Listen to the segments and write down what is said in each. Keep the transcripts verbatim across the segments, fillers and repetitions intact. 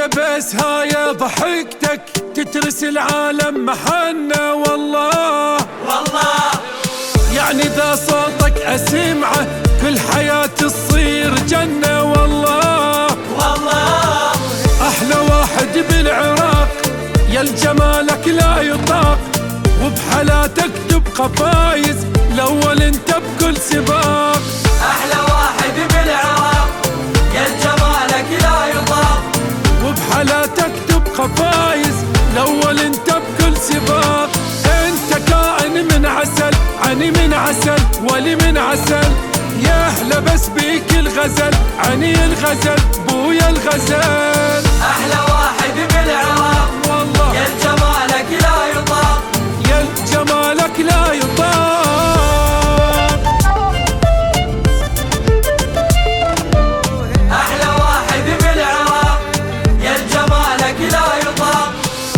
هي بس هاي ضحكتك تترس العالم محنا والله والله. يعني ذا صوتك أسمعه كل حياتي تصير جنة والله والله. أحلى واحد بالعراق يا الجمالك لا يطاق، وبحالاتك تبقى فايز الأول انت بكل سباق. أحلى واحد بالعراق يا الجمالك لا يطاق، وبحالاتك تبقى فايز الأول انت بكل سباق. انت كائن من عسل عني من عسل ولي من عسل، يا أحلى بس بيك الغزل عني الغزل بويا الغزل. أحلى واحد بالعراق والله يا الجمالك لا يطاق، يا جمالك لا يطاق. أحلى واحد بالعراق يا الجمالك لا يطاق.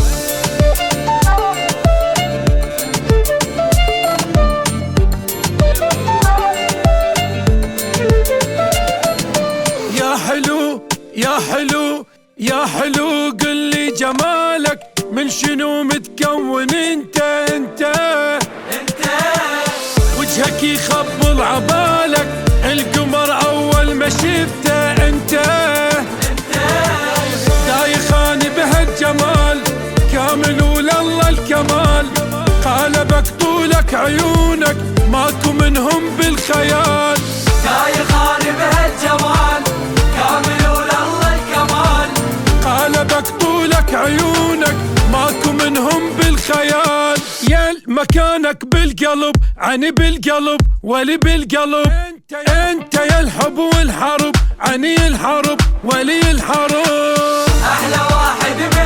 يا حلو يا حلو يا حلو قل لي جمالك من شنو متكون انت انت انت وجهك يخبل عبالك القمر اول ما شفته انت انت دايخاني بهالجمال كامل ولله الكمال، قالبك طولك عيونك ماكو منهم بالخيال. دايخاني بهالجمال كامل ولله الكمال، قالبك طولك عيونك ماكو منهم بالخيال. يا مكانك بالقلب عني بالقلب ولي بالقلب، انت يا الحب والحرب عني الحرب ولي الحرب. أحلى واحد